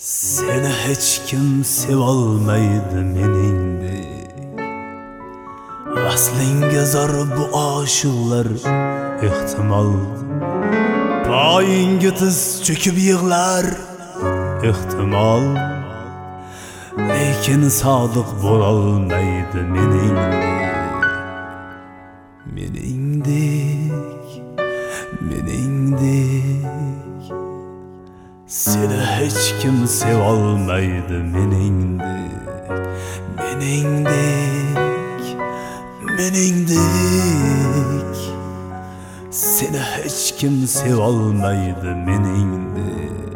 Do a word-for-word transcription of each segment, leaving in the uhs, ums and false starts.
Seni hech kim sevolmaydi meningdek. Vaslinga zor bu oshiqlar ehtimol. Poyingga tiz cho'kib yig'lar ehtimol. Lekin sodiq bo'lolmaydi meningdek. Meningdek, meningdek. Seni hech kim sevolmaydi meningdek. Meningdek, meningdek. Seni hech kim sevolmaydi meningdek.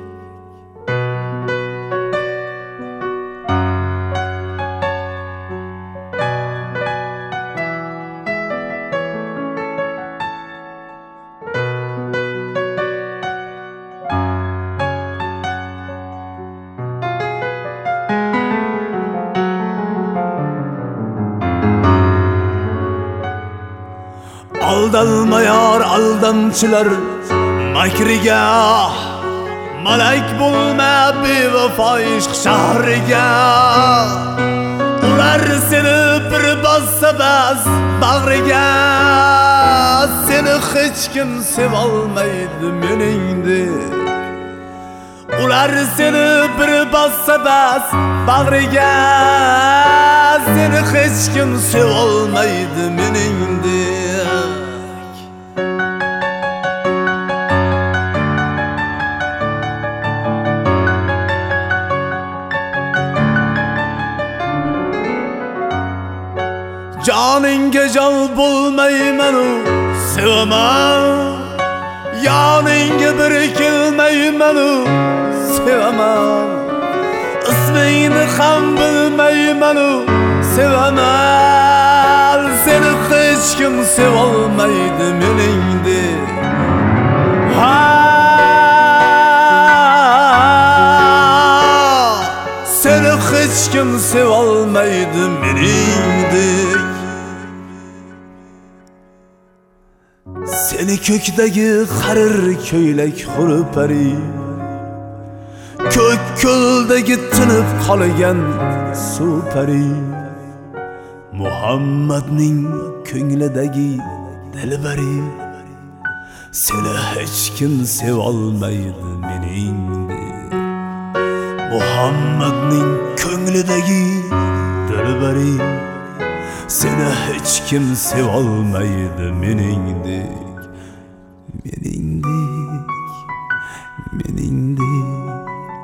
Aldalmayar aldamchilar makriga, malak bo'lma bevafo ishq shahriga. Ular seni bir bossa bas bag'riga. Seni hech kim sevolmaydi meningdek. Ular seni bir bossa bas bag'riga. Seni hech kim sevolmaydi meningdek. Caningga jon bo'lmayman-u sevaman. Yoningga bir kelmayman-u sevaman. Ismingni ham bilmayman-u sevaman. Seni hech kim sevolmaydi meningdek. Ha, seni hech kim sevolmaydi meningdek. Seni ko'kdagi qarir ko'ylak xurpari, ko'k ko'ldagi tinib qolgan supari, Muhammadning ko'nglidagi dilbari. Seni hech kim sevolmaydi meningdek. Muhammadning ko'nglidagi dilbari. Seni hech kim sevolmaydi meningdek. Meningdek, meningdek.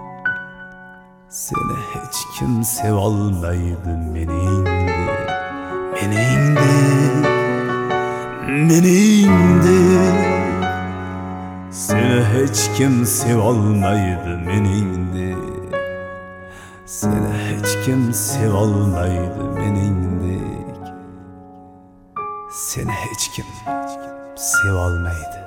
Seni hech kim sevolmaydi meningdek. Meningdek, meningdek. Seni hech kim sevolmaydi meningdek. Seni hech kim sevolmaydi meningdek. Seni hech kim sevolmaydi.